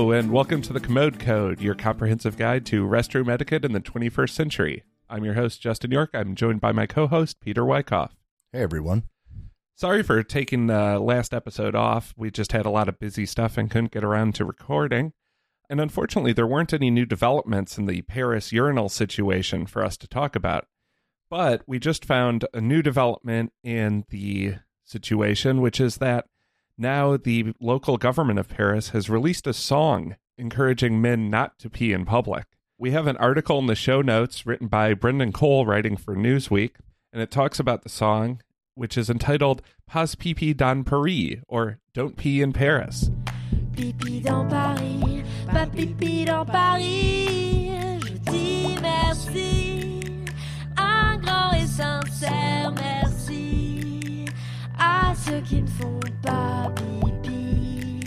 Hello, and welcome to the Commode Code, your comprehensive guide to restroom etiquette in the 21st century. I'm your host, Justin York. I'm joined by my co-host, Peter Wyckoff. Hey, everyone. Sorry for taking the last episode off. We just had a lot of busy stuff and couldn't get around to recording. And unfortunately, there weren't any new developments in the Paris urinal situation for us to talk about. But we just found a new development in the situation, which is that now the local government of Paris has released a song encouraging men not to pee in public. We have an article in the show notes written by Brendan Cole, writing for Newsweek, and it talks about the song, which is entitled Pas pipi dans Paris, or Don't Pee in Paris. Pipi dans Paris, pas pipi dans Paris, je dis merci, un grand et sincère merci à ceux qui ne font pas pipi.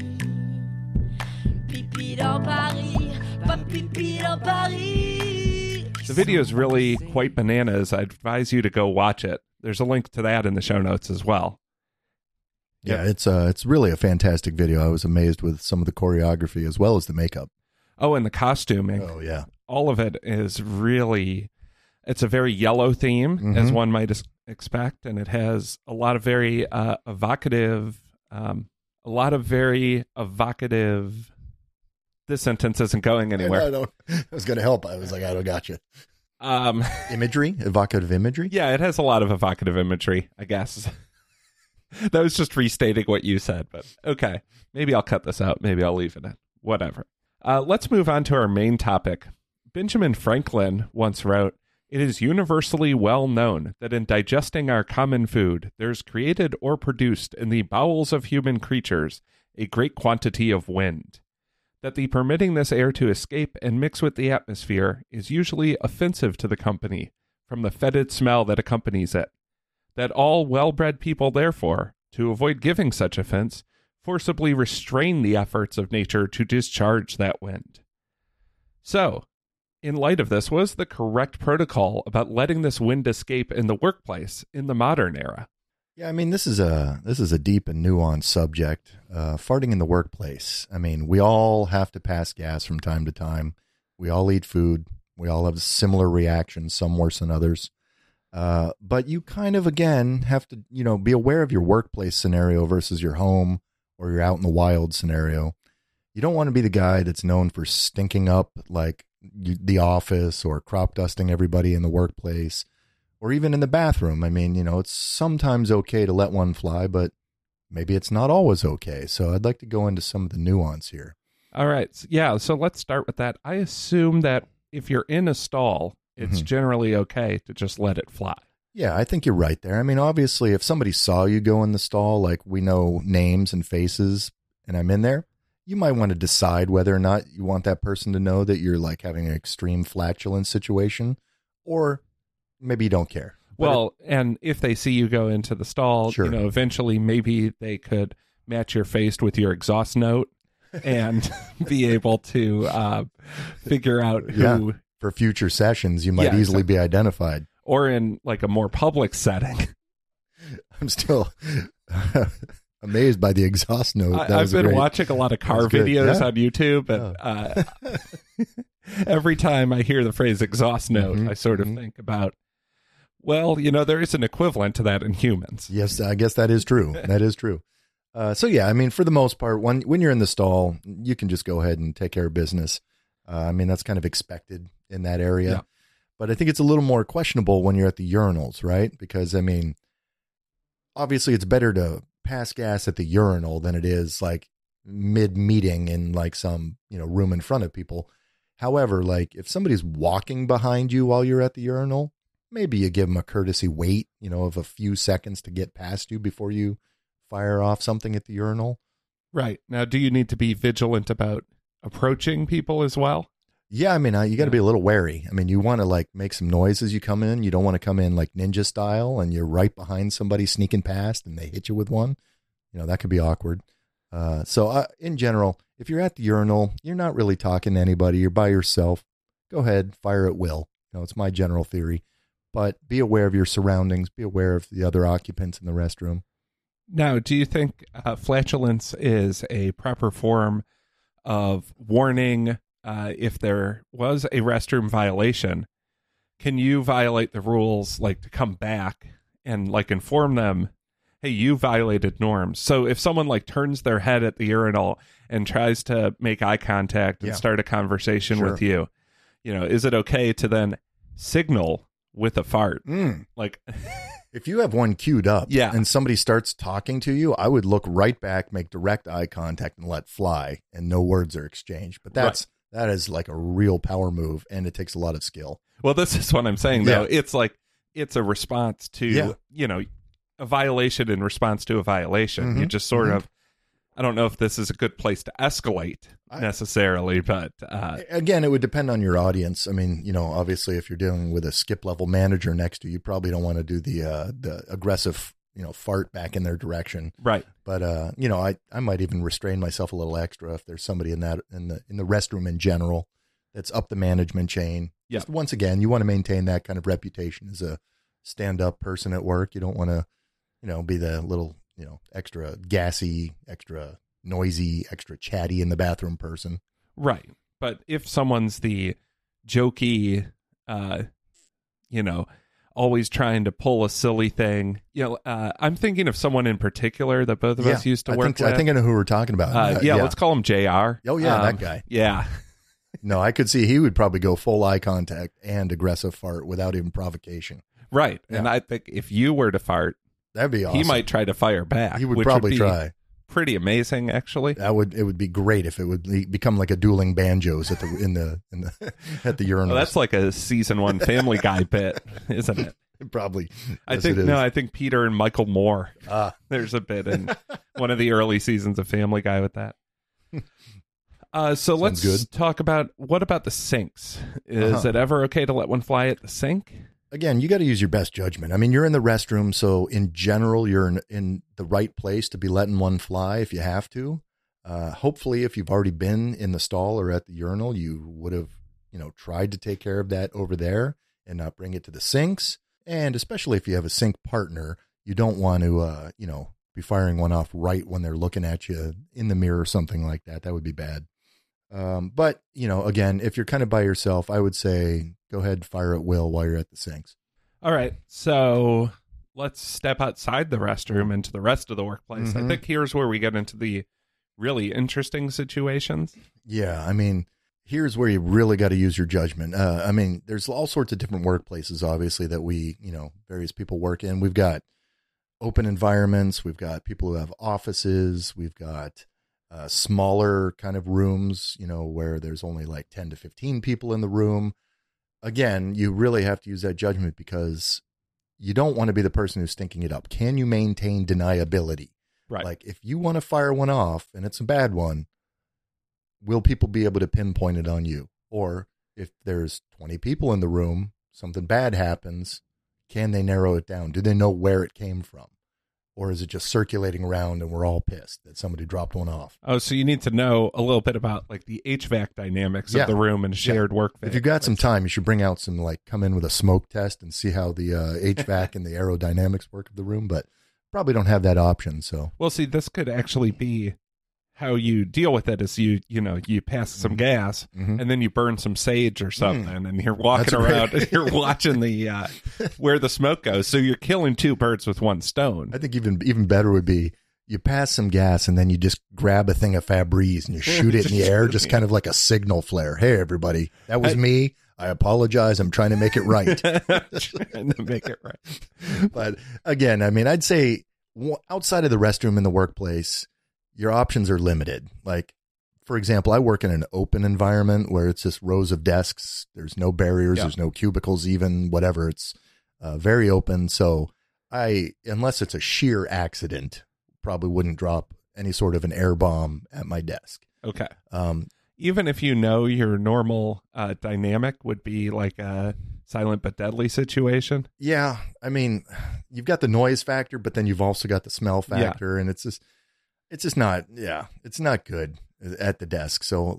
Pipi dans Paris, pas pipi dans Paris. The video is really quite bananas. I advise you to go watch it. There's a link to that in the show notes as well. Yeah, it's really a fantastic video. I was amazed with some of the choreography as well as the makeup. Oh, and the costuming. Oh, yeah. All of it is really, it's a very yellow theme, as one might expect, and it has a lot of very evocative, this sentence isn't going anywhere. I was going to help. I was like, I don't got you. Imagery? Evocative imagery? Yeah, it has a lot of evocative imagery, I guess. That was just restating what you said, but okay. Maybe I'll cut this out. Maybe I'll leave it in. Whatever. Let's move on to our main topic. Benjamin Franklin once wrote, "It is universally well known that in digesting our common food, there is created or produced in the bowels of human creatures a great quantity of wind. That the permitting this air to escape and mix with the atmosphere is usually offensive to the company, from the fetid smell that accompanies it. That all well-bred people, therefore, to avoid giving such offense, forcibly restrain the efforts of nature to discharge that wind." So, in light of this, what is the correct protocol about letting this wind escape in the workplace in the modern era? Yeah, I mean, this is a deep and nuanced subject. Farting in the workplace. I mean, we all have to pass gas from time to time. We all eat food. We all have similar reactions, some worse than others. But you kind of, again, have to, be aware of your workplace scenario versus your home or your out in the wild scenario. You don't want to be the guy that's known for stinking up like the office or crop dusting everybody in the workplace or even in the bathroom. I mean, it's sometimes okay to let one fly, but maybe it's not always okay. So I'd like to go into some of the nuance here. All right. Yeah. So let's start with that. I assume that if you're in a stall, it's generally okay to just let it fly. Yeah, I think you're right there. I mean, obviously, if somebody saw you go in the stall, like we know names and faces, and I'm in there, you might want to decide whether or not you want that person to know that you're like having an extreme flatulence situation, or maybe you don't care. Well, and if they see you go into the stall, sure, eventually maybe they could match your face with your exhaust note and be able to figure out who... Yeah. For future sessions, you might easily be identified. Or in like a more public setting. I'm still amazed by the exhaust note. I've been watching a lot of car videos on YouTube, and every time I hear the phrase exhaust note, I sort of think about, well, there is an equivalent to that in humans. Yes, I guess that is true. That is true. So yeah, I mean, for the most part, when you're in the stall, you can just go ahead and take care of business. I mean, that's kind of expected in that area. Yeah. But I think it's a little more questionable when you're at the urinals, right? Because, I mean, obviously it's better to pass gas at the urinal than it is like mid-meeting in like some, room in front of people. However, like if somebody's walking behind you while you're at the urinal, maybe you give them a courtesy wait, of a few seconds to get past you before you fire off something at the urinal. Right. Now, do you need to be vigilant about approaching people as well? Yeah, I mean, you got to be a little wary. I mean, you want to like make some noise as you come in. You don't want to come in like ninja style and you're right behind somebody sneaking past and they hit you with one. That could be awkward. So in general, if you're at the urinal, you're not really talking to anybody. You're by yourself. Go ahead, fire at will. It's my general theory. But be aware of your surroundings. Be aware of the other occupants in the restroom. Now, do you think flatulence is a proper form of warning if there was a restroom violation. Can you violate the rules, like to come back and like inform them, hey, you violated norms? So if someone like turns their head at the urinal and tries to make eye contact and Yeah. start a conversation Sure. with you, is it okay to then signal with a fart? Like, If you have one queued up Yeah. and somebody starts talking to you, I would look right back, make direct eye contact, and let fly, and no words are exchanged. But that is like a real power move, and it takes a lot of skill. well, this is what I'm saying, though. Yeah. It's like, it's a response to, a violation in response to a violation. You just sort of, I don't know if this is a good place to escalate necessarily, but Again, it would depend on your audience. I mean, obviously, if you're dealing with a skip level manager next to you, you probably don't want to do the aggressive, fart back in their direction. right. But I might even restrain myself a little extra if there's somebody in the restroom in general that's up the management chain. Yeah. Just once again, you want to maintain that kind of reputation as a stand-up person at work. You don't want to, be the little, extra gassy, extra noisy, extra chatty in the bathroom person. Right. But if someone's the jokey, always trying to pull a silly thing, I'm thinking of someone in particular that both of us used to work with. I think I know who we're talking about. Let's call him JR. Oh, yeah, that guy. Yeah. No, I could see he would probably go full eye contact and aggressive fart without even provocation. Right. Yeah. And I think if you were to fart, That'd be awesome. he might try to fire back. He would which probably be try. Pretty amazing, actually. It would be great if it would become like a dueling banjos at the at the urinals. Well, that's like a season 1 Family Guy bit, isn't it? Probably. I Yes, think it is. I think Peter and Michael Moore. There's a bit in one of the early seasons of Family Guy with that. So let's good. talk about, what about the sinks? Is it ever okay to let one fly at the sink? Again, you got to use your best judgment. I mean, you're in the restroom, so in general, you're in the right place to be letting one fly if you have to. Hopefully, if you've already been in the stall or at the urinal, you would have, tried to take care of that over there and not bring it to the sinks. And especially if you have a sink partner, you don't want to, be firing one off right when they're looking at you in the mirror or something like that. That would be bad. But, again, if you're kind of by yourself, I would say go ahead and fire at will while you're at the sinks. All right. So let's step outside the restroom into the rest of the workplace. I think here's where we get into the really interesting situations. Yeah. I mean, here's where you really got to use your judgment. I mean, there's all sorts of different workplaces, obviously, that we, various people work in. We've got open environments. We've got people who have offices. We've got smaller kind of rooms, where there's only like 10 to 15 people in the room. Again, you really have to use that judgment because you don't want to be the person who's stinking it up. Can you maintain deniability? Right. Like if you want to fire one off and it's a bad one, will people be able to pinpoint it on you? Or if there's 20 people in the room, something bad happens, can they narrow it down? Do they know where it came from? Or is it just circulating around and we're all pissed that somebody dropped one off? Oh, so you need to know a little bit about like the HVAC dynamics Yeah. of the room and shared work. If you've got some time, you should bring out some, come in with a smoke test and see how the HVAC and the aerodynamics work of the room, but probably don't have that option. So, Well, see, this could actually be how you deal with it is you pass some gas and then you burn some sage or something and you're walking That's around great. and you're watching the where the smoke goes. So you're killing two birds with one stone. I think even better would be you pass some gas and then you just grab a thing of Febreze and you shoot it in the air, just kind of like a signal flare. Hey, everybody, that was me. I apologize. I'm trying to make it right. Trying to make it right. But again, I mean, I'd say outside of the restroom in the workplace, your options are limited. Like, for example, I work in an open environment where it's just rows of desks. There's no barriers. Yeah. There's no cubicles, even whatever. It's very open. So unless it's a sheer accident, probably wouldn't drop any sort of an air bomb at my desk. Okay. Even if you know your normal dynamic would be like a silent but deadly situation. Yeah. I mean, you've got the noise factor, but then you've also got the smell factor. And it's just not, it's not good at the desk. So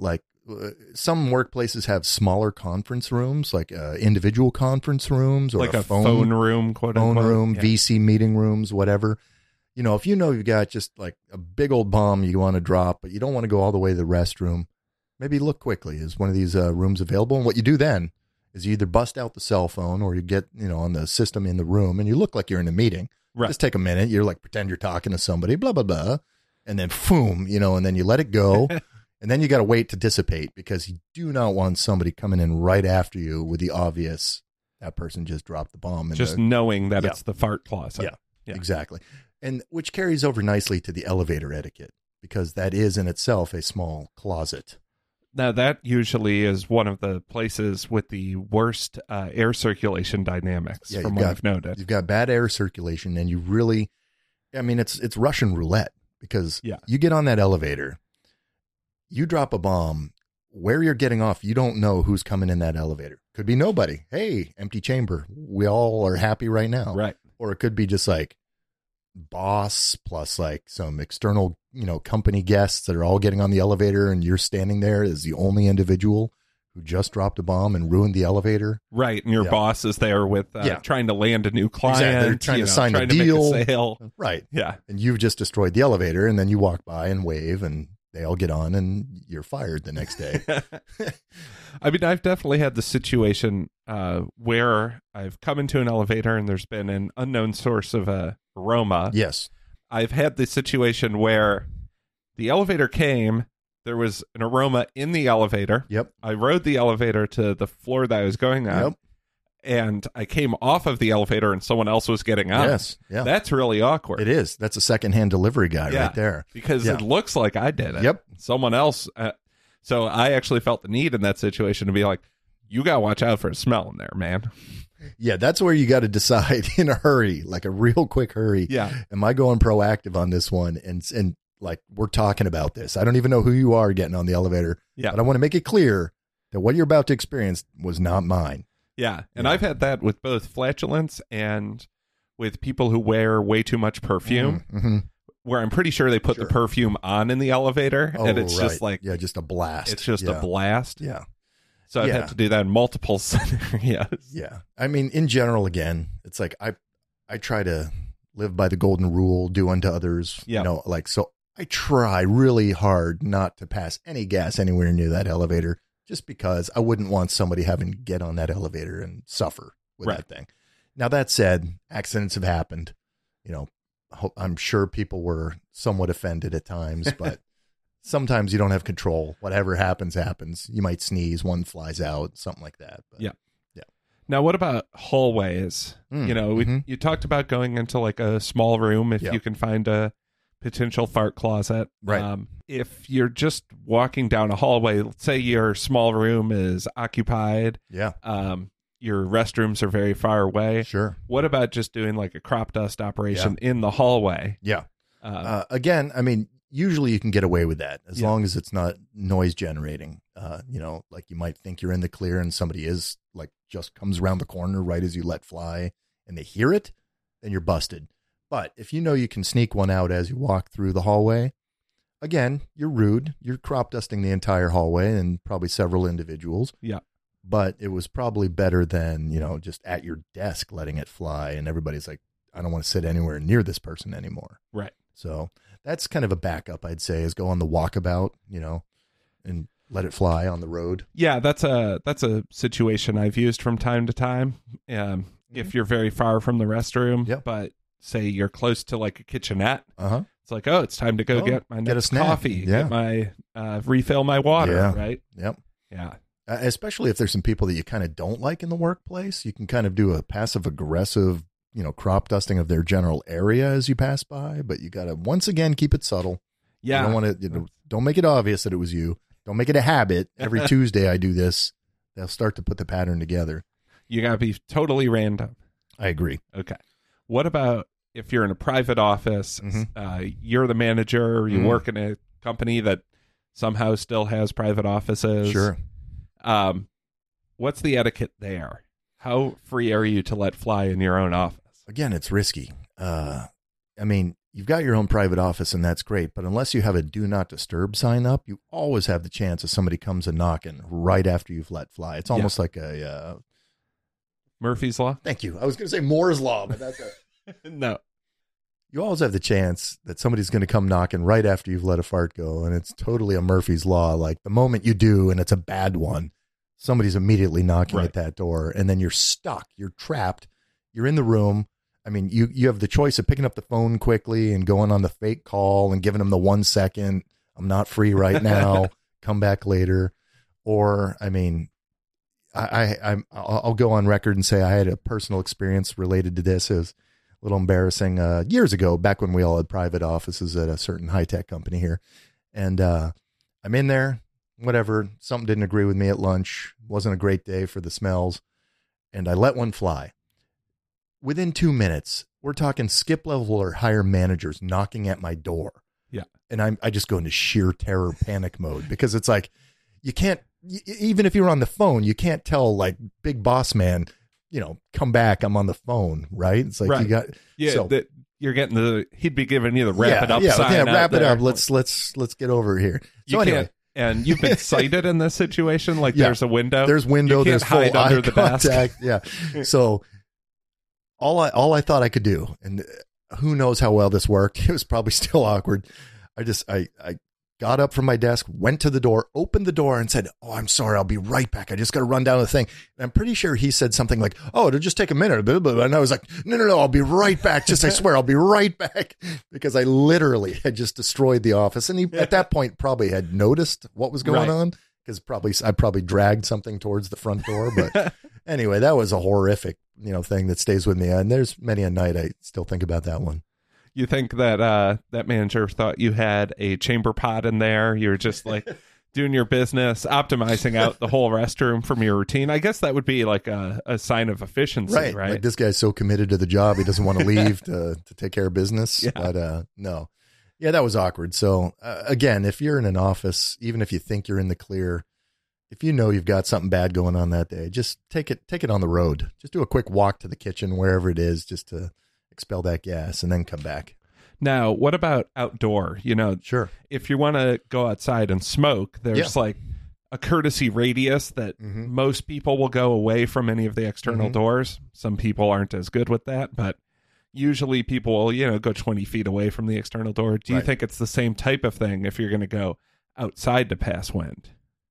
some workplaces have smaller conference rooms, like individual conference rooms or Like a phone room, quote phone unquote. room, Yeah. VC meeting rooms, whatever. If you've got just like a big old bomb you want to drop, but you don't want to go all the way to the restroom, Maybe look quickly. Is one of these rooms available? And what you do then is you either bust out the cell phone or you get, on the system in the room and you look like you're in a meeting. Right. Just take a minute. You're like, pretend you're talking to somebody, blah, blah, blah. And then boom, and then you let it go. And then you got to wait to dissipate because you do not want somebody coming in right after you with the obvious, that person just dropped the bomb. Just knowing that it's the fart closet. Yeah, exactly. And which carries over nicely to the elevator etiquette because that is in itself a small closet. Now, that usually is one of the places with the worst air circulation dynamics, from what I've noted. You've got bad air circulation, and you really, it's Russian roulette because you get on that elevator, you drop a bomb, where you're getting off, you don't know who's coming in that elevator. Could be nobody. Hey, empty chamber. We all are happy right now. Right. Or it could be just like boss plus like some external company guests that are all getting on the elevator and you're standing there as the only individual who just dropped a bomb and ruined the elevator. Right. And your boss is there with trying to land a new client. Exactly. They're trying to sign a deal. To make a sale. Right. Yeah. And you've just destroyed the elevator and then you walk by and wave and they all get on and you're fired the next day. I mean, I've definitely had the situation where I've come into an elevator and there's been an unknown source of aroma. Yes. I've had the situation where the elevator came, there was an aroma in the elevator. Yep. I rode the elevator to the floor that I was going on. Yep. And I came off of the elevator and someone else was getting on. Yes. Yeah. That's really awkward. It is. That's a secondhand delivery guy right there. Because it looks like I did it. Yep. Someone else. So I actually felt the need in that situation to be like, you got to watch out for a smell in there, man. Yeah, that's where you got to decide in a hurry, like a real quick hurry. Yeah. Am I going proactive on this one? And like, we're talking about this. I don't even know who you are getting on the elevator. Yeah. But I want to make it clear that what you're about to experience was not mine. Yeah. And I've had that with both flatulence and with people who wear way too much perfume, where I'm pretty sure they put the perfume on in the elevator. And it's just like, just a blast. It's just a blast. Yeah. So I've had to do that in multiple scenarios. Yeah. I mean, in general, again, it's like I try to live by the golden rule, do unto others. Yeah. So I try really hard not to pass any gas anywhere near that elevator just because I wouldn't want somebody having to get on that elevator and suffer with that thing. Now, that said, accidents have happened. I'm sure people were somewhat offended at times, but sometimes you don't have control. Whatever happens, happens. You might sneeze, one flies out, something like that. But, yeah. Now, what about hallways? You talked about going into like a small room if you can find a potential fart closet. Right. If you're just walking down a hallway, let's say your small room is occupied. Yeah. Your restrooms are very far away. Sure. What about just doing like a crop dust operation in the hallway? Yeah. Again, I mean, usually you can get away with that as long as it's not noise generating. Like you might think you're in the clear and somebody is like just comes around the corner right as you let fly and they hear it, then you're busted. But if you can sneak one out as you walk through the hallway, again, you're rude. You're crop dusting the entire hallway and probably several individuals. Yeah. But it was probably better than, just at your desk letting it fly and everybody's like, I don't want to sit anywhere near this person anymore. Right. So that's kind of a backup, I'd say, is go on the walkabout, and let it fly on the road. Yeah, that's a situation I've used from time to time. If you're very far from the restroom, but say you're close to like a kitchenette, it's like, it's time to go get my next coffee, get my refill my water, right? Yep. Yeah. Especially if there's some people that you kind of don't like in the workplace, you can kind of do a passive aggressive, crop dusting of their general area as you pass by, but you got to once again keep it subtle. Yeah. You don't want to, don't make it obvious that it was you. Don't make it a habit. Every Tuesday I do this. They'll start to put the pattern together. You got to be totally random. I agree. Okay. What about if you're in a private office, you're the manager, or you work in a company that somehow still has private offices? Sure. What's the etiquette there? How free are you to let fly in your own office? Again, it's risky. I mean, you've got your own private office and that's great, but unless you have a do not disturb sign up, you always have the chance of somebody comes a knocking right after you've let fly. It's almost like a Murphy's Law. Thank you. I was going to say Moore's Law, but that's no. you always have the chance that somebody's going to come knocking right after you've let a fart go. And it's totally a Murphy's Law. Like the moment you do, and it's a bad one, somebody's immediately knocking Right. at that door, and then you're stuck. You're trapped. You're in the room. I mean, you have the choice of picking up the phone quickly and going on the fake call and giving them the 1 second, I'm not free right now, come back later. Or, I mean, I'll go on record and say I had a personal experience related to this. It was a little embarrassing years ago, back when we all had private offices at a certain high-tech company here. And I'm in there, whatever, something didn't agree with me at lunch, wasn't a great day for the smells, and I let one fly. Within 2 minutes, we're talking skip level or higher managers knocking at my door. Yeah. And I just go into sheer terror panic mode, because it's like, you can't, even if you're on the phone, you can't tell like big boss man, come back, I'm on the phone, right? It's like, Right. you got, Yeah, so, you're getting he'd be giving you the wrap it up sign. yeah, out wrap it there. up. Let's get over here. You So anyway, can't, and you've been cited in this situation. Like Yeah. there's a window. there's window, You can't there's full hide eye under the desk. contact. Yeah. So all I thought I could do, and who knows how well this worked. It was probably still awkward. I got up from my desk, went to the door, opened the door, and said, "Oh, I'm sorry, I'll be right back. I just got to run down the thing." And I'm pretty sure he said something like, "Oh, it'll just take a minute." And I was like, No, I'll be right back. I swear, I'll be right back, because I literally had just destroyed the office. And he, at that point, probably had noticed what was going Right. on, because I probably dragged something towards the front door. But anyway, that was a horrific, thing that stays with me. And there's many a night I still think about that one. You think that that manager thought you had a chamber pot in there? You're just like doing your business, optimizing out the whole restroom from your routine. I guess that would be like a sign of efficiency, right? Like, this guy's so committed to the job, he doesn't want to leave to take care of business. Yeah. But no. Yeah, that was awkward. So again, if you're in an office, even if you think you're in the clear, if you know you've got something bad going on that day, just take it on the road. Just do a quick walk to the kitchen, wherever it is, just to expel that gas, and then come back. Now, what about outdoor? Sure. If you want to go outside and smoke, there's like a courtesy radius that Mhm. most people will go away from any of the external Mhm. doors. Some people aren't as good with that, but usually people will, go 20 feet away from the external door. Do you Right. think it's the same type of thing if you're going to go outside to pass wind?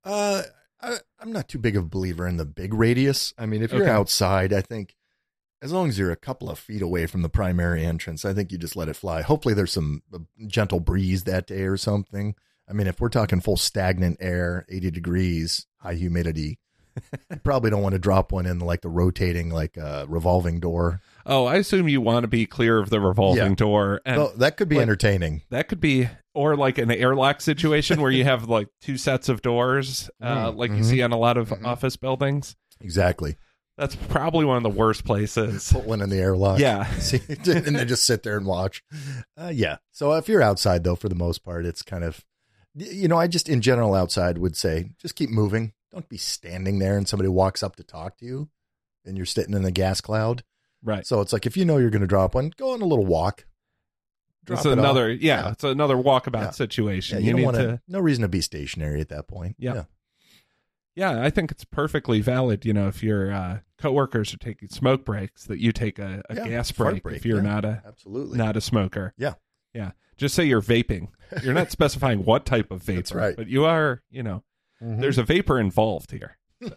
I'm not too big of a believer in the big radius. I mean, if you're Okay. outside, I think as long as you're a couple of feet away from the primary entrance, I think you just let it fly. Hopefully there's some gentle breeze that day or something. I mean, if we're talking full stagnant air, 80 degrees, high humidity, you probably don't want to drop one in like the rotating, like revolving door. Oh, I assume you want to be clear of the revolving Yeah. door. And Well, that could be like- entertaining. that could be, or like an airlock situation where you have like two sets of doors, like you Mhm. see on a lot of Mhm. office buildings. Exactly. That's probably one of the worst places. Put one in the airlock. Yeah. See, and then just sit there and watch. Yeah. So if you're outside, though, for the most part, it's kind of, I just in general outside would say, just keep moving. Don't be standing there and somebody walks up to talk to you and you're sitting in a gas cloud. Right. So it's like, if you know you're going to drop one, go on a little walk. Drop It's it off. another, Yeah. it's another walkabout Yeah. situation. Yeah, you don't need want to, no reason to be stationary at that point. Yeah. yeah, I think it's perfectly valid, if your coworkers are taking smoke breaks, that you take a Yeah, gas fart break if you're yeah, absolutely. not a smoker. Yeah. Yeah. Just say you're vaping. You're not specifying what type of vapor, That's right. but you are, Mhm. there's a vapor involved here.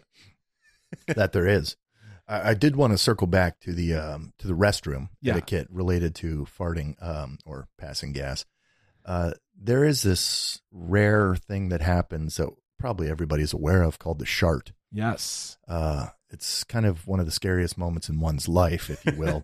That there is. I did want to circle back to the restroom Yeah. etiquette related to farting or passing gas. There is this rare thing that happens that probably everybody's aware of called the shart. Yes. It's kind of one of the scariest moments in one's life, if you will.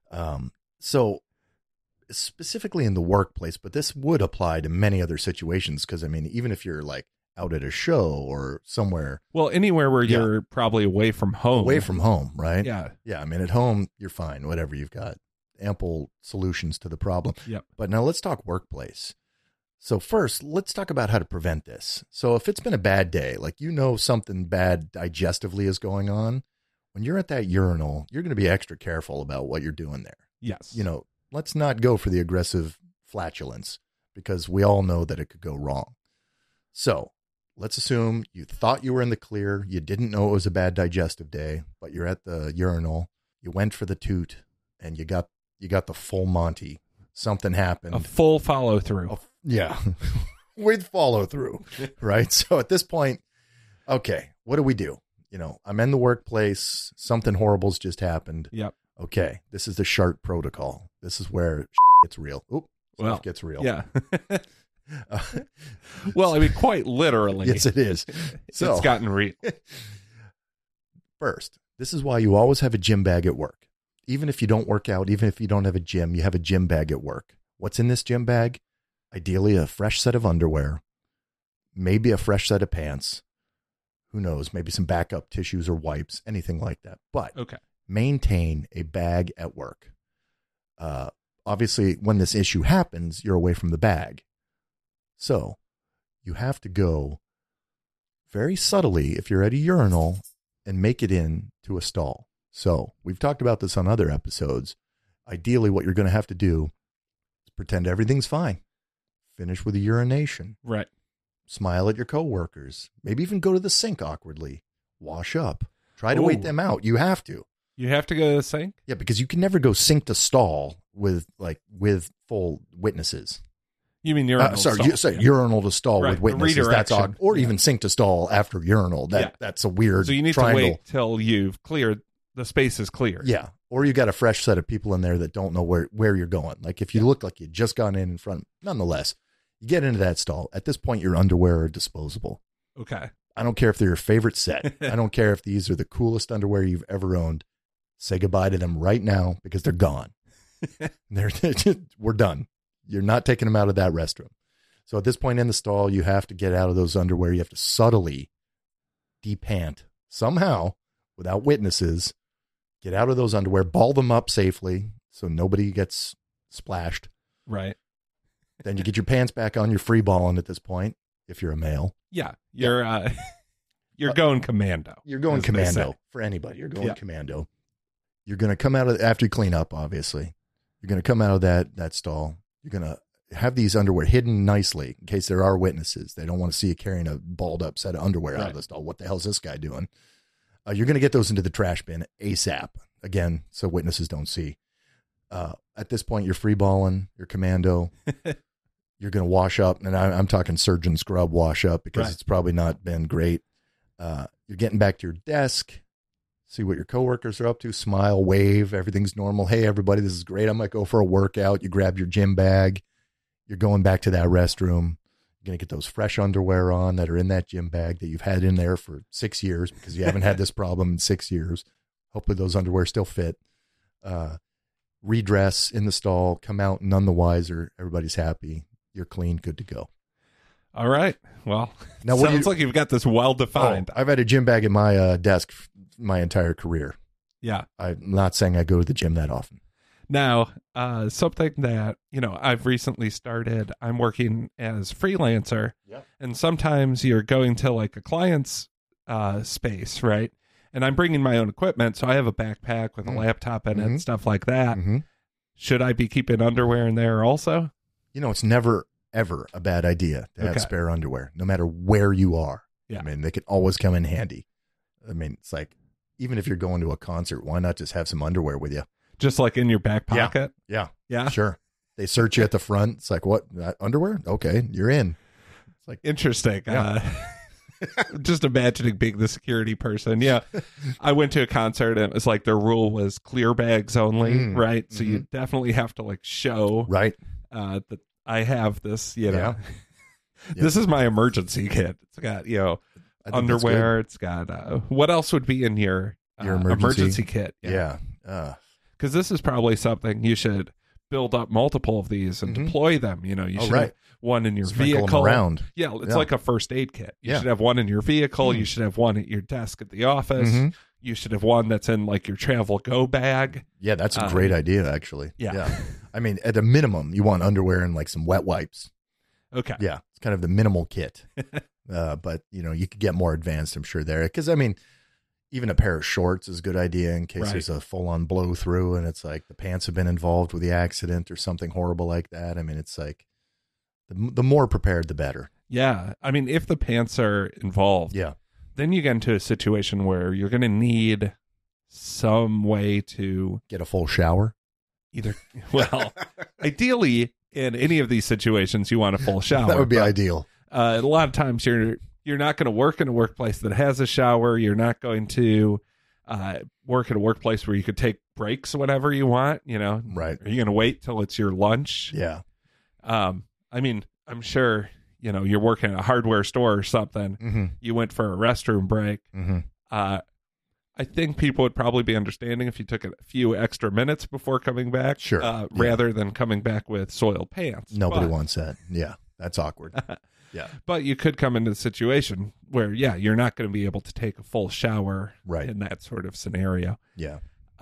So specifically in the workplace, but this would apply to many other situations, because I mean, even if you're like out at a show or somewhere Well, anywhere where Yeah. you're probably away from home. away from home, right? Yeah. Yeah, I mean, at home, you're fine, whatever. You've got ample solutions to the problem. Yep. But now let's talk workplace. So first, let's talk about how to prevent this. So if it's been a bad day, like something bad digestively is going on, when you're at that urinal, you're going to be extra careful about what you're doing there. Yes. Let's not go for the aggressive flatulence, because we all know that it could go wrong. So let's assume you thought you were in the clear. You didn't know it was a bad digestive day, but you're at the urinal. You went for the toot and you got the full Monty. something happened. A full follow through. Yeah. With follow through. Right. So at this point, okay, what do we do? I'm in the workplace. Something horrible's just happened. Yep. Okay. This is the SHART protocol. This is where gets real. Stuff gets real. Yeah. Well, I mean, quite literally. Yes, it is. So it's gotten real. First, this is why you always have a gym bag at work. Even if you don't work out, even if you don't have a gym, you have a gym bag at work. What's in this gym bag? Ideally, a fresh set of underwear, maybe a fresh set of pants. Who knows? Maybe some backup tissues or wipes, anything like that. But Okay. Maintain a bag at work. Obviously, when this issue happens, you're away from the bag. So you have to go very subtly if you're at a urinal and make it into a stall. So we've talked about this on other episodes. Ideally, what you're going to have to do is pretend everything's fine. Finish with a urination. Right. Smile at your coworkers. Maybe even go to the sink awkwardly. Wash up. Try to wait them out. You have to. You have to go to the sink? Yeah, because you can never go sink to stall with full witnesses. You mean urinal stall? Urinal to stall Right, with witnesses. That's odd. Or Yeah. even sink to stall after urinal. That's a weird So you need triangle. to wait till you've cleared, the space is clear. Yeah. Or you got a fresh set of people in there that don't know where you're going. Like if you look like you just gone in front, nonetheless, you get into that stall. At this point, your underwear are disposable. Okay. I don't care if they're your favorite set. I don't care if these are the coolest underwear you've ever owned. Say goodbye to them right now because they're gone. We're done. You're not taking them out of that restroom. So at this point in the stall, you have to get out of those underwear. You have to subtly depant somehow without witnesses. Get out of those underwear, ball them up safely so nobody gets splashed. Right. Then you get your pants back on. You're free balling at this point if you're a male. Yeah. You're going commando. You're going as they commando say. for anybody. You're going commando. You're going to come out of after you clean up, obviously. You're going to come out of that stall. You're going to have these underwear hidden nicely in case there are witnesses. They don't want to see you carrying a balled up set of underwear out of the stall. What the hell is this guy doing? You're going to get those into the trash bin ASAP, again, so witnesses don't see. At this point, you're free balling, you're commando. You're going to wash up, and I'm talking surgeon scrub wash up because it's probably not been great. You're getting back to your desk, see what your coworkers are up to, smile, wave, everything's normal. Hey, everybody, this is great. I might go for a workout. You grab your gym bag. You're going back to that restroom. You're going to get those fresh underwear on that are in that gym bag that you've had in there for 6 years because you haven't had this problem in 6 years. Hopefully those underwear still fit. Redress in the stall, come out none the wiser. Everybody's happy. You're clean, good to go. All right. Well, now sounds like you've got this well defined. I've had a gym bag in my desk my entire career. Yeah. I'm not saying I go to the gym that often. Now, something that, I've recently started, I'm working as freelancer, and sometimes you're going to like a client's space, right? And I'm bringing my own equipment, so I have a backpack with a laptop in it and stuff like that. Mm-hmm. Should I be keeping underwear in there also? It's never, ever a bad idea to have spare underwear, no matter where you are. Yeah. I mean, they can always come in handy. I mean, it's like, even if you're going to a concert, why not just have some underwear with you? Just like in your back pocket? Yeah. Yeah. Sure. They search you at the front. It's like, what? Underwear? Okay. You're in. It's like, interesting. Yeah. Just imagining being the security person. Yeah. I went to a concert and it was like their rule was clear bags only, right? So you definitely have to like show that I have this, this is my emergency kit. It's got, underwear. It's got, what else would be in your emergency kit? Yeah. Because this is probably something you should build up multiple of these and deploy them. You should have one in your Sprinkle vehicle. them around. Yeah, it's like a first aid kit. You should have one in your vehicle. You should have one at your desk at the office. You should have one that's in like your travel go bag. Yeah, that's a great idea, actually. Yeah. I mean, at a minimum, you want underwear and like some wet wipes. Okay. Yeah, it's kind of the minimal kit. But, you could get more advanced, I'm sure, there. Because, I mean, even a pair of shorts is a good idea in case there's a full-on blow-through and it's like the pants have been involved with the accident or something horrible like that. I mean, it's like the more prepared, the better. Yeah. I mean, if the pants are involved, then you get into a situation where you're going to need some way to get a full shower. either, well, ideally in any of these situations, you want a full shower. That would be but, ideal. a lot of times you're not going to work in a workplace that has a shower. You're not going to work at a workplace where you could take breaks whenever you want, Right. Are you going to wait till it's your lunch? Yeah. I mean, I'm sure, you're working at a hardware store or something. Mm-hmm. You went for a restroom break. Mm-hmm. I think people would probably be understanding if you took a few extra minutes before coming back, Sure. Yeah. rather than coming back with soiled pants. Nobody But- wants that. Yeah. That's awkward. Yeah. But you could come into a situation where, you're not going to be able to take a full shower Right. in that sort of scenario. Yeah.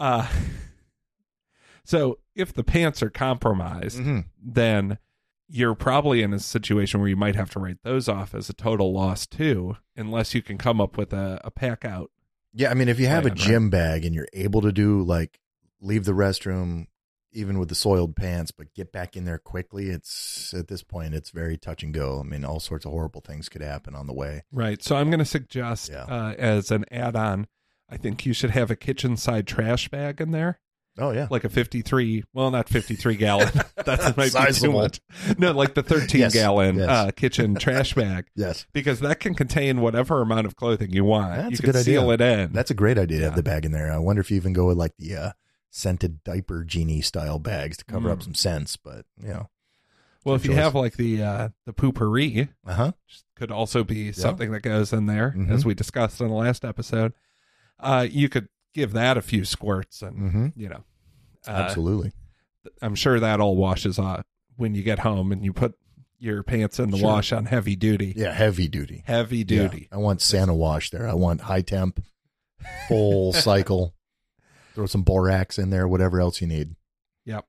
So if the pants are compromised, Mm-hmm. then you're probably in a situation where you might have to write those off as a total loss too, unless you can come up with a pack out. Yeah. I mean, if you have a Plan, gym bag and you're able to do leave the restroom, even with the soiled pants, but get back in there quickly, it's at this point, it's very touch and go. I mean, all sorts of horrible things could happen on the way. Right. So I'm going to suggest Yeah. as an add-on, I think you should have a kitchen side trash bag in there. Oh, yeah. Like a 53, well, not 53 gallon. That might be too Sizable. much. No, like the 13 Yes, gallon yes. kitchen trash bag, Yes. because that can contain whatever amount of clothing you want. That's you a can good seal idea. it in. That's a great idea to have Yeah. the bag in there. I wonder if you even go with the scented diaper genie style bags to cover up some scents, but well, if you choice. have like the potpourri, uh-huh. could also be something that goes in there, Mhm. as we discussed in the last episode. You could give that a few squirts, and Mm-hmm. Uh, Absolutely. I'm sure that all washes off when you get home and you put your pants in the Sure. wash on heavy duty. Yeah, heavy duty. Heavy duty. Yeah. I want Santa wash there. I want high temp, full cycle. Throw some borax in there, whatever else you need. Yep.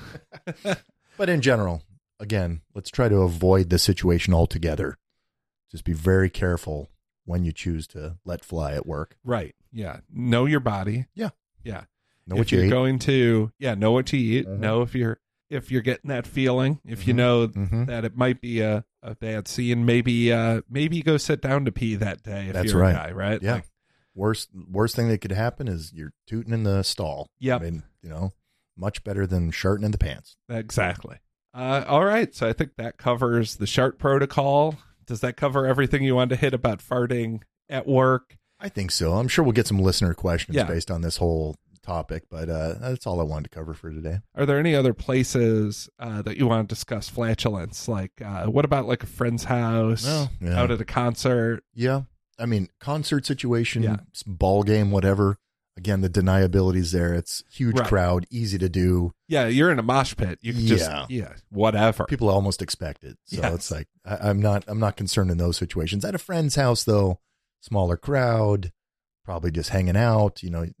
But in general, again, let's try to avoid the situation altogether. Just be very careful when you choose to let fly at work. Right. Yeah. Know your body. Yeah. Yeah. Know if what you you're eat. going to, know what you eat. Mhm. Know if you're getting that feeling. If you know Mhm. that it might be a bad scene, maybe you go sit down to pee that day if That's you're right. a guy, right? Yeah. Like, Worst thing that could happen is you're tooting in the stall. Yep. I mean, much better than sharting in the pants. exactly. All right. So I think that covers the SHART protocol. Does that cover everything you wanted to hit about farting at work? I think so. I'm sure we'll get some listener questions Yeah. based on this whole topic, but that's all I wanted to cover for today. Are there any other places that you want to discuss flatulence? Like, what about like a friend's house, Oh, yeah. out at a concert? Yeah. I mean, concert situation, Yeah. ball game, whatever. Again, the deniability is there. It's huge Right. crowd, easy to do. Yeah, you're in a mosh pit. You can Yeah. just, whatever. People almost expect it. So Yes. it's like, I'm not concerned in those situations. At a friend's house, though, smaller crowd, probably just hanging out,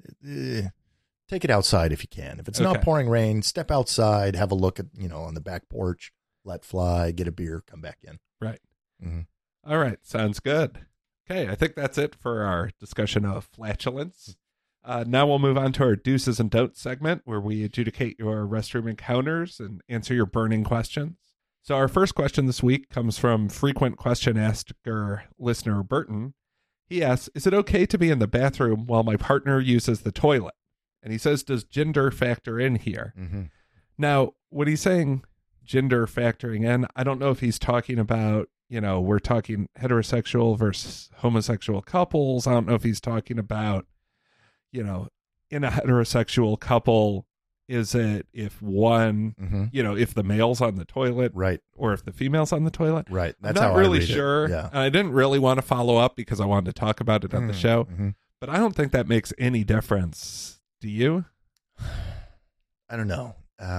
take it outside if you can. If it's not Okay. pouring rain, step outside, have a look at, on the back porch, let fly, get a beer, come back in. Right. Mhm. All right. Sounds good. Okay. I think that's it for our discussion of flatulence. Now we'll move on to our do's and don'ts segment, where we adjudicate your restroom encounters and answer your burning questions. So our first question this week comes from frequent question asker listener Burton. He asks, is it okay to be in the bathroom while my partner uses the toilet? And he says, does gender factor in here? Mm-hmm. Now, when he's saying gender factoring in, I don't know if he's talking about, we're talking heterosexual versus homosexual couples. I don't know if he's talking about, in a heterosexual couple, is it if one, Mm-hmm. if the male's on the toilet Right. or if the female's on the toilet? Right. That's I'm not how really I read sure. It. Yeah. I didn't really want to follow up because I wanted to talk about it on the show, Mhm. but I don't think that makes any difference. Do you? I don't know.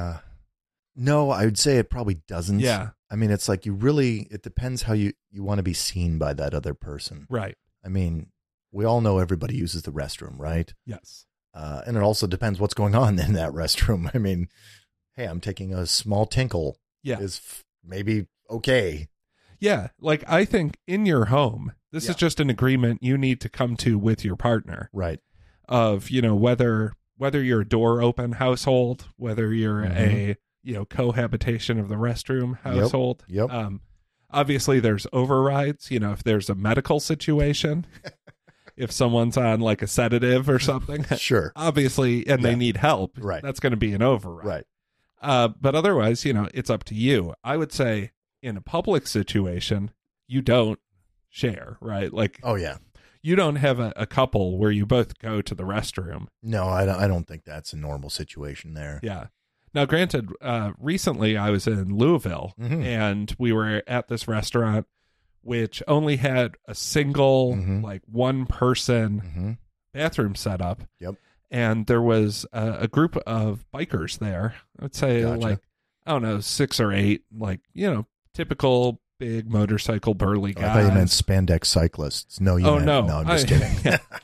No, I would say it probably doesn't. Yeah. I mean, it's like it depends how you want to be seen by that other person. Right. I mean, we all know everybody uses the restroom, right? Yes. And it also depends what's going on in that restroom. I mean, hey, I'm taking a small tinkle. Yeah. Is maybe okay. Yeah, like I think in your home, this Yeah. is just an agreement you need to come to with your partner Right. of, whether you're a door open household, whether you're a, cohabitation of the restroom household. Yep. Obviously there's overrides, if there's a medical situation, if someone's on like a sedative or something, Sure. obviously, and Yeah. they need help, Right. that's going to be an override. Right. But otherwise, it's up to you. I would say in a public situation, you don't share, right? Like, Oh, yeah. you don't have a couple where you both go to the restroom. No, I don't think that's a normal situation there. Yeah. Now, granted, recently I was in Louisville Mhm. and we were at this restaurant which only had a single, Mhm. like one person Mm-hmm. bathroom setup. Yep. And there was a group of bikers there. I would say Gotcha. like, I don't know, 6 or 8, like, typical big motorcycle burly I guys. thought you meant spandex cyclists. No, you Oh, meant, no. no, I'm just kidding.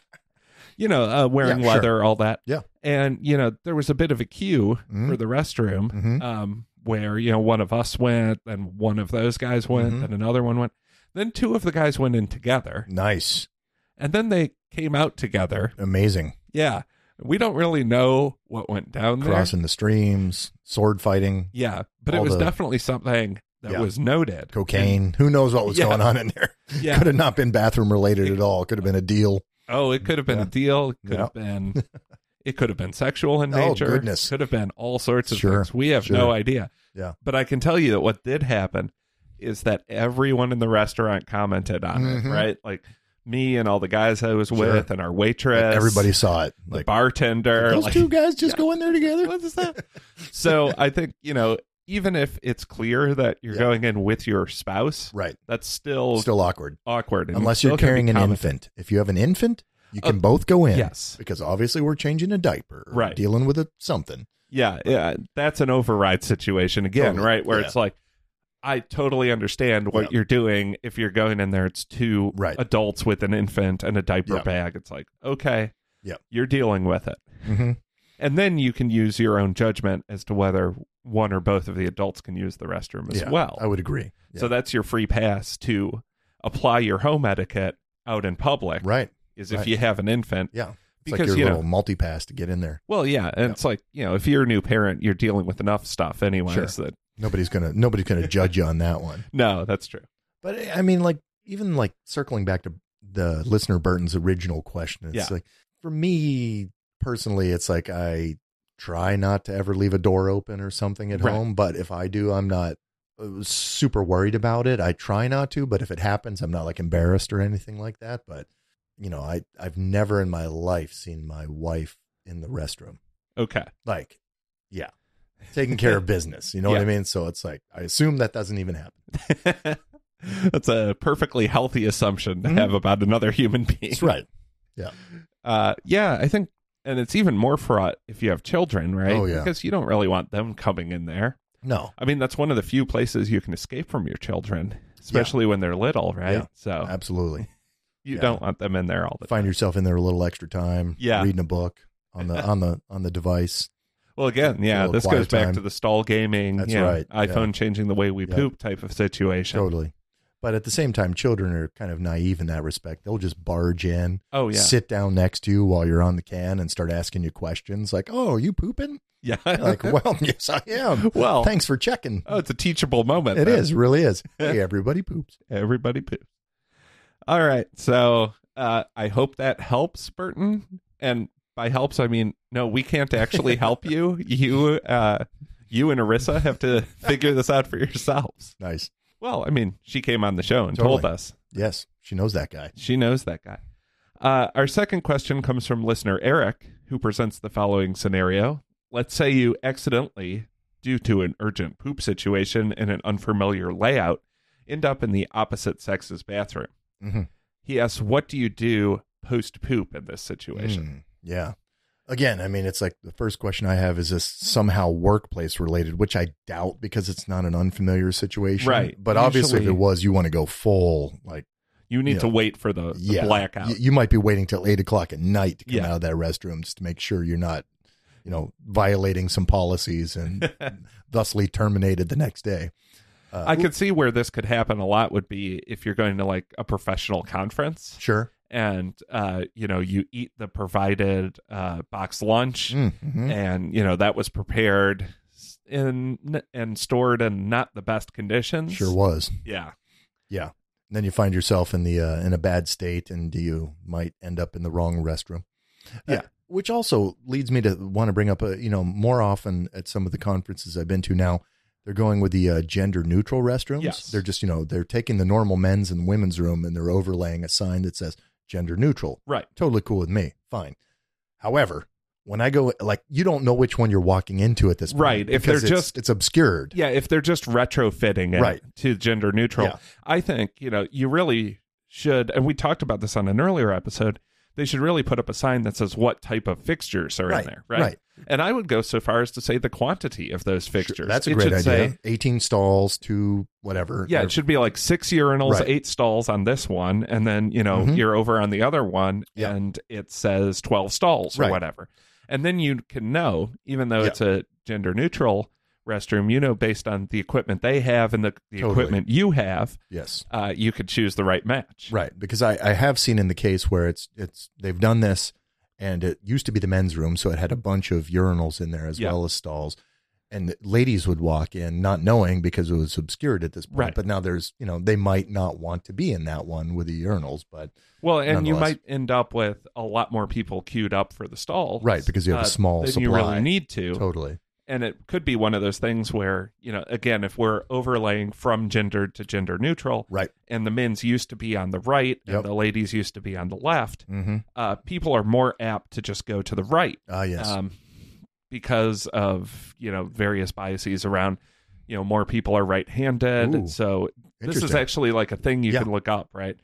Wearing Yeah, sure. leather, all that. Yeah. And, there was a bit of a queue Mhm. for the restroom Mhm. where, one of us went, and one of those guys went, Mhm. and another one went. Then 2 of the guys went in together, Nice. and then they came out together. Amazing. Yeah. We don't really know what went down there. Crossing the streams, sword fighting, Yeah. But it all was the- definitely something that Yeah. was noted. cocaine. Who knows what was Yeah. going on in there? Yeah. Could have not been bathroom related at all. Could have been a deal. Oh, it could have been Yeah. a deal. It could Yeah. have been. It could have been sexual in Oh, nature. goodness. Could have been all sorts of Sure, things. We have sure. no idea. Yeah. But I can tell you that what did happen is that everyone in the restaurant commented on it, Mhm. right? Like me and all the guys I was Sure. with, and our waitress, Everybody saw it. the Like, bartender. those like, two guys just go in there together. what is that? So I think even if it's clear that you're Yeah. going in with your spouse, Right. that's still Still awkward. awkward. and Unless still you're can be carrying an commented. infant. If you have an infant, you can both go in. Yes. Because obviously we're changing a diaper. Or Right. dealing with something. Yeah, that's an override situation again, Totally. right? Where Yeah. it's like, I totally understand what Yeah. you're doing. If you're going in there, it's 2 Right. adults with an infant and a diaper Yeah. bag. It's like, okay, Yeah. you're dealing with it. Mm-hmm. And then you can use your own judgment as to whether one or both of the adults can use the restroom as Yeah, well. I would agree. Yeah. So that's your free pass to apply your home etiquette out in public, Right. is if right. you have an infant. Yeah. It's Because, like your little multi-pass to get in there. Well, yeah, and it's like, if you're a new parent, you're dealing with enough stuff anyways Sure. that Nobody's gonna judge you on that one. no, that's true. But I mean, even circling back to the listener Burton's original question, it's Yeah. like, for me personally, it's like I try not to ever leave a door open or something at Right. home. But if I do, I'm not super worried about it. I try not to, but if it happens, I'm not embarrassed or anything like that. But I've never in my life seen my wife in the restroom. Okay. Yeah, taking care of business. You know what Yeah. I mean? So it's like, I assume that doesn't even happen. That's a perfectly healthy assumption to Mhm. have about another human being. That's right. Yeah, I think, and it's even more fraught if you have children, right? Oh, yeah. Because you don't really want them coming in there. No, I mean, that's one of the few places you can escape from your children, especially when they're little, right? Yeah. So absolutely. you yeah. don't want them in there all the time. Find yourself in there a little extra time. Yeah. Reading a book on the on the device. Well, again, yeah, little this quiet goes back time. to the stall gaming, That's right. right, iPhone yeah. changing the way we Yeah. poop type of situation. Totally. But at the same time, children are kind of naive in that respect. They'll just barge in, Oh, yeah. sit down next to you while you're on the can and start asking you questions like, "Oh, are you pooping?" Yeah. You're like, "Well, yes, I am. Well, Thanks for checking." oh, it's a teachable moment. It then. is, really is. Hey, everybody poops. Everybody poops. All right. So I hope that helps, Burton. And by helps, I mean, no, we can't actually help you. You and Arissa have to figure this out for yourselves. Nice. Well, I mean, she came on the show and Totally. told us. Yes, she knows that guy. She knows that guy. Our second question comes from listener Eric, who presents the following scenario. Let's say you accidentally, due to an urgent poop situation in an unfamiliar layout, end up in the opposite sex's bathroom. Mhm. He asks, what do you do post-poop in this situation? Yeah. Again, I mean, it's like the first question I have is this somehow workplace related, which I doubt because it's not an unfamiliar situation. Right. But obviously, if Usually- it was, you want to go full, You need Yeah. to wait for the blackout. You might be waiting till 8:00 at night to come Yeah. out of that restroom just to make sure you're not, violating some policies and thusly terminated the next day. I could see where this could happen a lot would be if you're going to like a professional conference Sure. and, you eat the provided box lunch Mm-hmm. and, that was prepared and stored in not the best conditions. Sure was. Yeah. Yeah. And then you find yourself in the in a bad state, and you might end up in the wrong restroom. Yeah. Which also leads me to want to bring up, more often at some of the conferences I've been to now, they're going with the gender neutral restrooms. Yes. They're just, they're taking the normal men's and women's room and they're overlaying a sign that says gender neutral. Right. Totally cool with me. Fine. However, when I go, you don't know which one you're walking into at this point. Right. If they're it's obscured. Yeah, if they're just retrofitting it Right. to gender neutral, Yeah. I think, you really should, and we talked about this on an earlier episode, they should really put up a sign that says what type of fixtures are in Right, there, right? right. And I would go so far as to say the quantity of those fixtures. Sure, that's a It great should idea. say- 18 stalls, 2 whatever. yeah, it should be like 6 urinals, Right. 8 stalls on this one, and then, you're over on the other one, Yeah. and it says 12 stalls or Right. whatever. And then you can know, even though Yeah. it's a gender neutral restroom, based on the equipment they have and the Totally. equipment you have, Yes. you could choose the right match. Right, because I have seen in the case where it's they've done this, and it used to be the men's room, so it had a bunch of urinals in there as Yeah. well as stalls, and the ladies would walk in not knowing because it was obscured at this point. Right. But now there's they might not want to be in that one with the urinals, but Well, and you nonetheless. might end up with a lot more people queued up for the stall. right, because you have a small than supply. you really need to. Totally. And it could be one of those things where, again, if we're overlaying from gender to gender neutral, Right. and the men's used to be on the right Yep. and the ladies used to be on the left, Mm-hmm. people are more apt to just go to the right. Yes. Because of, various biases around, more people are right-handed. Ooh, And so this is interesting. actually like a thing you Yeah. can look up, right?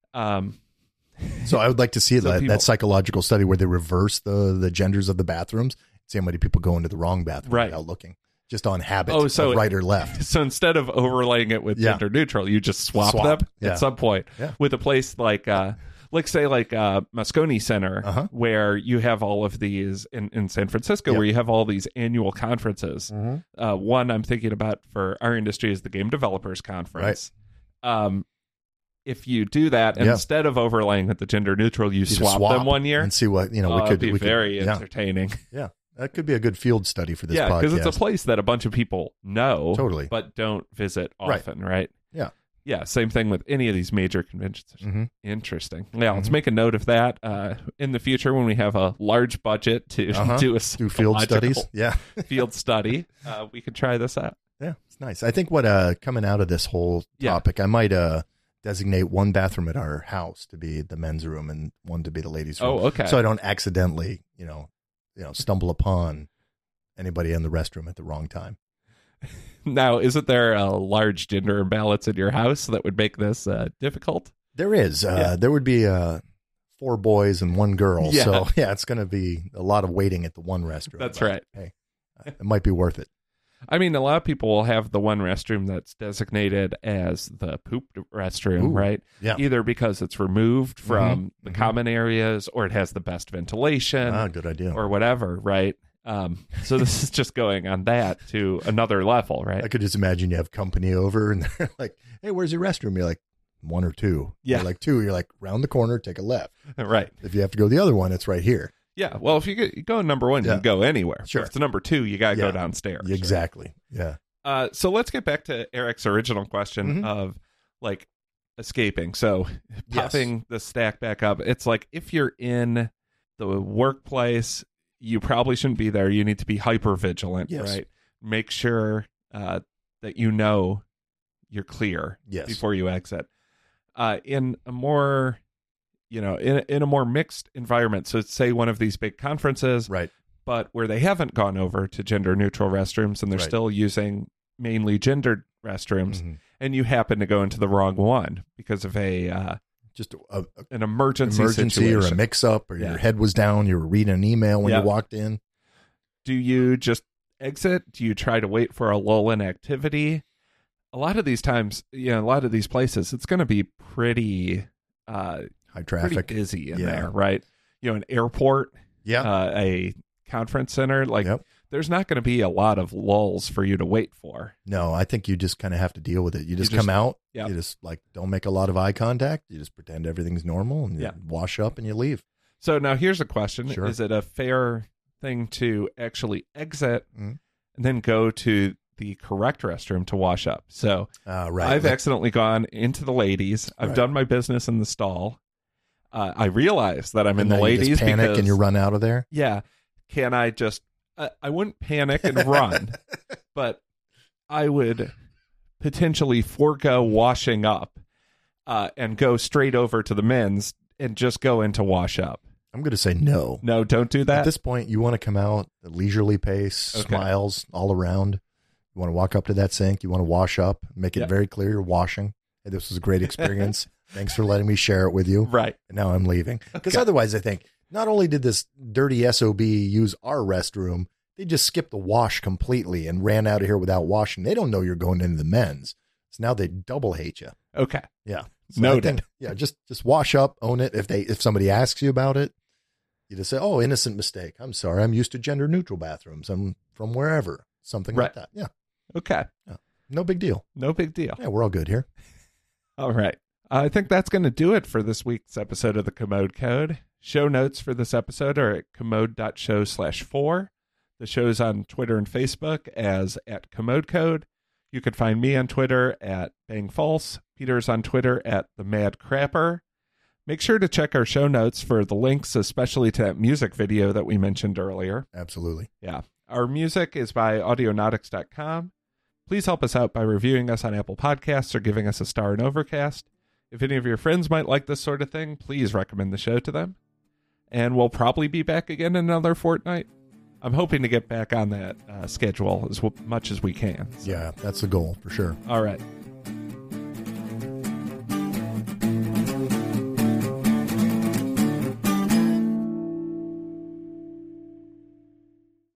So I would like to see So that, people- that psychological study where they reverse the genders of the bathrooms. See how many people go into the wrong bathroom Right. without looking, just on habit Oh, so of right or left. So instead of overlaying it with Yeah. gender neutral, you just swap Swap, them yeah. at some point Yeah. with a place like Moscone Center, Uh-huh. where you have all of these in San Francisco, Yep. where you have all these annual conferences. One I'm thinking about for our industry is the Game Developers Conference. If you do that, and Yeah. instead of overlaying with the gender neutral, you just swap them one year, and see what we it'd could be we could- very yeah. entertaining. Yeah, that could be a good field study for this Yeah, podcast. because it's a place that a bunch of people know, Totally. but don't visit Right. often, right? Yeah. Yeah, same thing with any of these major conventions. Mhm. Interesting. Yeah, let's Mhm. make a note of that in the future when we have a large budget to Uh-huh. do a Do field psychological studies. Yeah, field study. We could try this out. yeah, it's nice. I think what coming out of this whole Yeah. topic, I might designate one bathroom at our house to be the men's room and one to be the ladies' room. Oh, okay. So I don't accidentally, stumble upon anybody in the restroom at the wrong time. Now, isn't there a large gender imbalance in your house that would make this difficult? There is. Yeah. There would be 4 boys and 1 girl. Yeah. So, yeah, it's going to be a lot of waiting at the one restroom. That's but, right. Hey, it might be worth it. I mean, a lot of people will have the one restroom that's designated as the poop restroom, Ooh, right? yeah. Either because it's removed from the mhm. common areas, or it has the best ventilation, Good idea. or whatever, right? So this is just going on that to another level, I right? could just imagine you have company over and they're like, hey, where's your restroom? You're like, 1 or 2. Yeah. You're like 2. You're like, round the corner, take a left. Right. If you have to go the other one, it's right here. Yeah. Well, if you go number 1, you Yeah. can go anywhere. Sure. If it's number 2, you got to Yeah. go downstairs. Exactly. Yeah. So let's get back to Eric's original question Mhm. of like escaping. So popping the stack back up. It's like if you're in the workplace, you probably shouldn't be there. You need to be hyper vigilant, Yes. right? Make sure that you're clear Yes. before you exit. In a more, in a more mixed environment. So say one of these big conferences, Right. but where they haven't gone over to gender neutral restrooms and they're Right. still using mainly gendered restrooms, Mhm. and you happen to go into the wrong one because of Just a an emergency or situation. a mix-up, or Yeah. your head was down, you were reading an email when Yeah. you walked in. Do you just exit? Do you try to wait for a lull in activity? A lot of these times, a lot of these places, it's going to be pretty High traffic. busy in Yeah. there, right? An airport, Yeah. a conference center, like Yep. there's not going to be a lot of lulls for you to wait for. No, I think you just kind of have to deal with it. You just just- come out. Yep. You just don't make a lot of eye contact. You just pretend everything's normal and you Yeah. wash up and you leave. So now here's a question. Sure. Is it a fair thing to actually exit Mhm. and then go to the correct restroom to wash up? So Right. I've accidentally gone into the ladies. I've Right. done my business in the stall. I realize that I'm in And the then you ladies just panic because, and you run out of there. yeah, can I just, I wouldn't panic and run, but I would potentially forego washing up and go straight over to the men's and just go into wash up. I'm going to say no. No, don't do that. At this point, you want to come out at leisurely pace, Okay. smiles all around. You want to walk up to that sink. You want to wash up, make it Yeah. very clear you're washing. Hey, this was a great experience. Thanks for letting me share it with you. Right. And now I'm leaving. Because Okay. otherwise, I think not only did this dirty SOB use our restroom, they just skipped the wash completely and ran out of here without washing. They don't know you're going into the men's. So now they double hate you. Okay. Yeah. So Noted. I think, yeah, just wash up, own it. If somebody asks you about it, you just say, "Oh, innocent mistake. I'm sorry. I'm used to gender neutral bathrooms. I'm from wherever." Something like Right. that. Yeah. Okay. No big deal. No big deal. Yeah, we're all good here. All right. I think that's going to do it for this week's episode of the Commode Code. Show notes for this episode are at commode.show/4. The show's on Twitter and Facebook as at Commode Code. You could find me on Twitter at Bang False. Peter's on Twitter at The Mad Crapper. Make sure to check our show notes for the links, especially to that music video that we mentioned earlier. Absolutely. Yeah. Our music is by audionautics.com. Please help us out by reviewing us on Apple Podcasts or giving us a star in Overcast. If any of your friends might like this sort of thing, please recommend the show to them. And we'll probably be back again in another fortnight. I'm hoping to get back on that schedule as much as we can. So, Yeah, that's the goal for sure. all right.